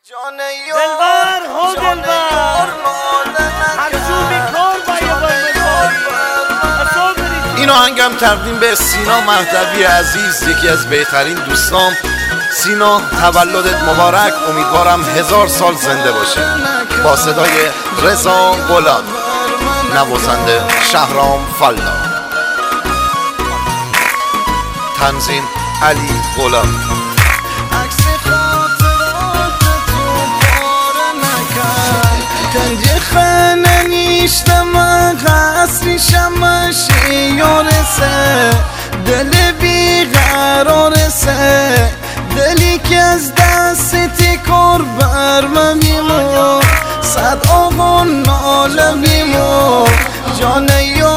دلبر هو دلبر این آهنگم تقدیم به سینا مهدوی عزیز، یکی از بهترین دوستام. سینا تولدت مبارک، امیدوارم 1000 سال زنده باشه. با صدای رضا غلام، نوازنده شهرام فلا، تنظیم علی غلام. خانه نیشتم قصری شمشی یارسه، دل بیقرارسه، دلی که از دستی کار بر من بیمو، صد آقا ناله بیمو. جان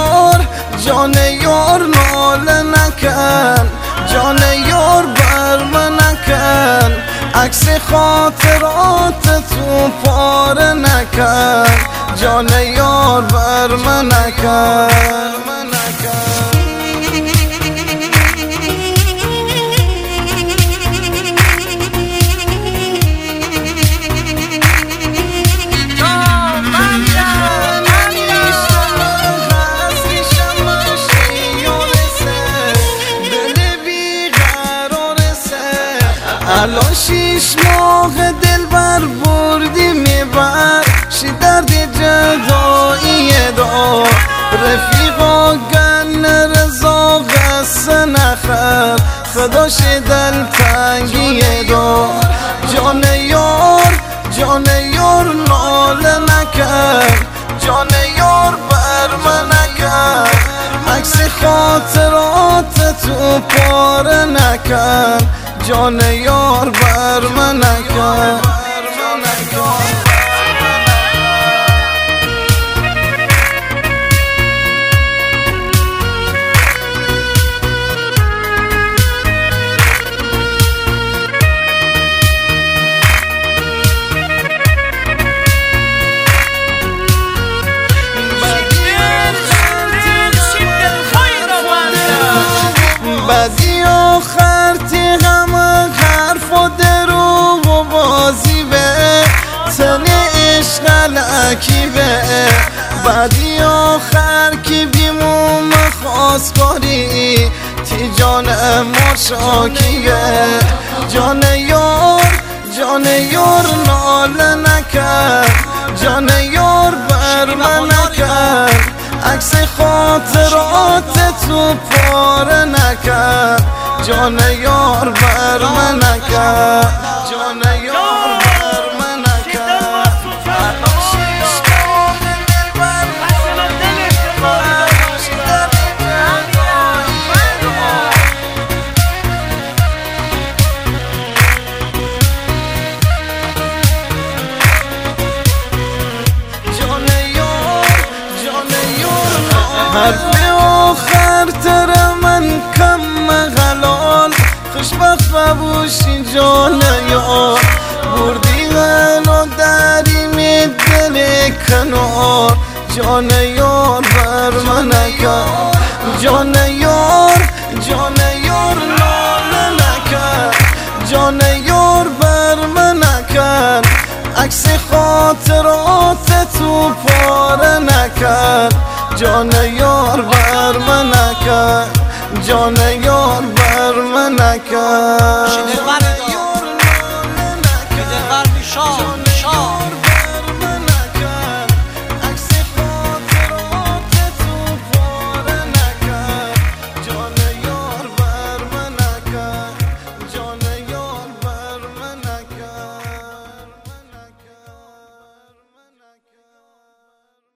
یار ناله نکن، جان یار بر من نکن، عکس خاطرات تو پاره نکن، جان یار بر من نکن. الان 6 ماه دل بر بردی میبر، شی درد جدایی دار، رفیقا گن رضا غصه نخر، خداش دل تنگی دار. جان یار ناله نکن، جان یار بر من نکن، عکس خاطرات تو پاره نکن، جان یار بر من نکن. بدی آخر تیغم حرف و درو و بازی به تن عشق لکی به، بدی آخر که بیموم خواستگاری تی جان ما شاکیه. جان یار ناله نکن، جان یار بر من نکن، عکس خاطرات تو پاره نکن، جان یار بر من نکن، جان یار بر من نکن. حرف آخر تر من کم غلال، خوشبخت ببوشی جان یار، بردی غنا دریم دل کنار، جان یار بر من نکن، جان یار ناله نکن، جان یار بر من نکن، عکس خاطرات تو پاره نکن، جان یار بر من نکن، جان یار بر من نکن.